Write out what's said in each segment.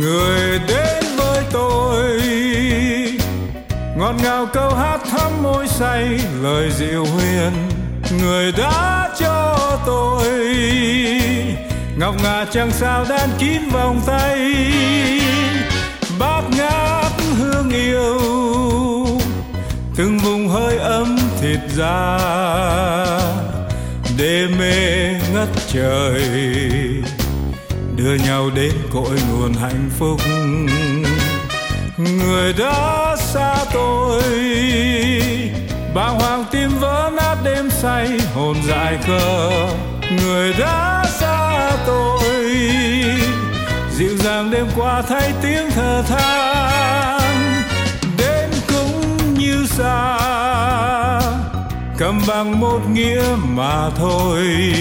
người đến với tôi, ngọt ngào câu hát thắm môi say, lời dịu huyền người đã cho tôi. Ngọc ngà trăng sao đan kín vòng tay, bát ngát hương yêu, từng vùng hơi ấm thịt da, đê mê ngất trời, đưa nhau đến cội nguồn hạnh phúc. Người đã xa tôi, bàng hoàng tim vỡ nát đêm say, hồn dại khờ. Người đã xa tôi, dịu dàng đêm qua thay tiếng thở than. Đến cũng như xa, cầm bằng một nghĩa mà thôi.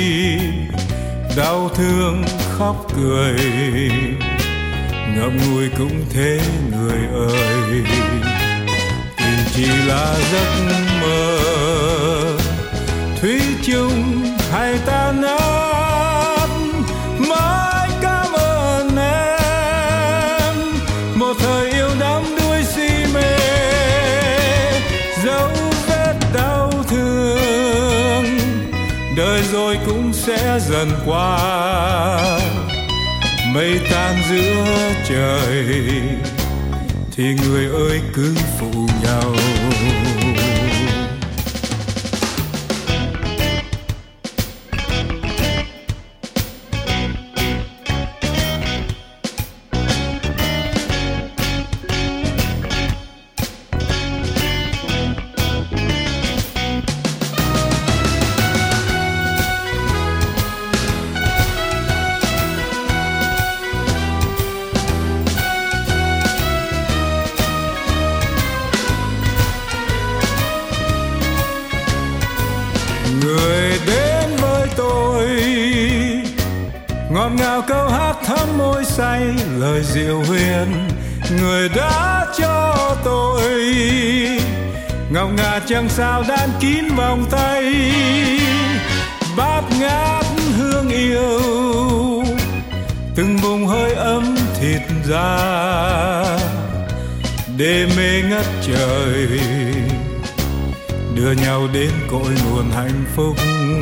Đau thương khóc cười, ngậm ngùi cũng thế người ơi. Tình chỉ là giấc mơ, thủy chung hay tan nát. Mãi cảm ơn em, một thời yêu đắm đuối si mê. Dấu vết đau thương, đời rồi cũng sẽ dần qua. Mây tan giữa trời, thì người ơi cứ phụ nhau. Người đến với tôi, ngọt ngào câu hát thắm môi say, lời dịu huyền người đã cho tôi. Ngọc ngà trăng sao đan kín vòng tay, bát ngát hương yêu, từng vùng hơi ấm thịt da, đê mê ngất trời, đưa nhau đến cội nguồn hạnh phúc.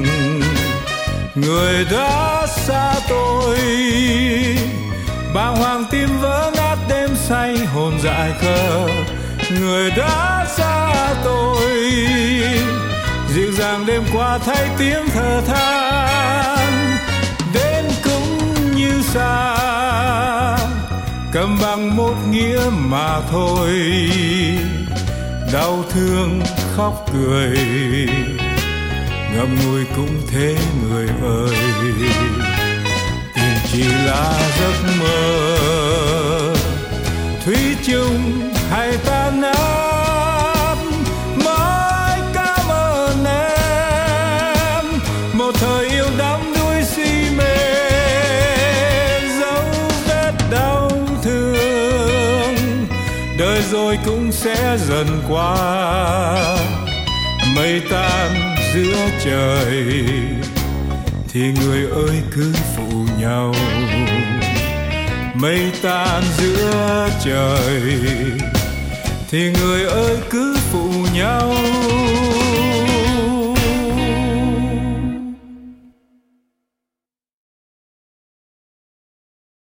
Người đã xa tôi, bàng hoàng tim vỡ nát đêm say, hồn dại khờ. Người đã xa tôi, dịu dàng đêm qua thay tiếng thở than. Đến cũng như xa, cầm bằng một nghĩa mà thôi. Đau thương khóc cười, ngậm ngùi cũng thế người ơi. Tình chỉ là giấc mơ, thủy chung hay tan nát. Mãi cảm ơn em, một thời yêu đắm đuối si mê. Dấu vết đau thương, đời rồi cũng sẽ dần qua. Mây tan giữa trời, thì người ơi cứ phụ nhau. Mây tan giữa trời, thì người ơi cứ